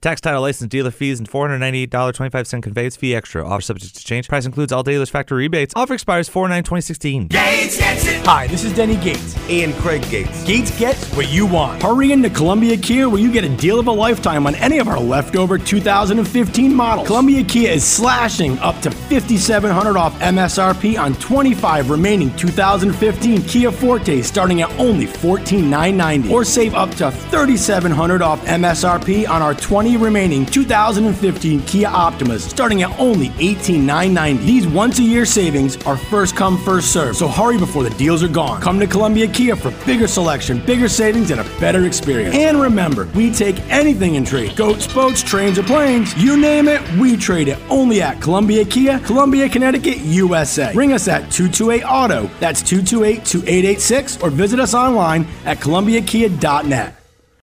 Tax, title, license, dealer fees, and $498.25 conveyance fee extra. Offer subject to change. Price includes all dealers' factory rebates. Offer expires 4/9/2016. Gates gets it. Hi, this is Denny Gates. And Craig Gates. Gates gets what you want. Hurry into Columbia Kia where you get a deal of a lifetime on any of our leftover 2015 models. Columbia Kia is slashing up to $5,700 off MSRP on 25 remaining 2015 Kia Fortes starting at only $14,990. Or save up to $3,700 off MSRP on our 20 remaining 2015 Kia Optimas starting at only $18,990. These once-a-year savings are first come, first served, so hurry before the deals are gone. Come to Columbia Kia for bigger selection, bigger savings, and a better experience. And remember, we take anything in trade. Goats, boats, trains, or planes. You name it, we trade it. Only at Columbia Kia, Columbia, Connecticut, USA. Ring us at 228-AUTO. That's 228-2886, or visit us online at columbiakia.net.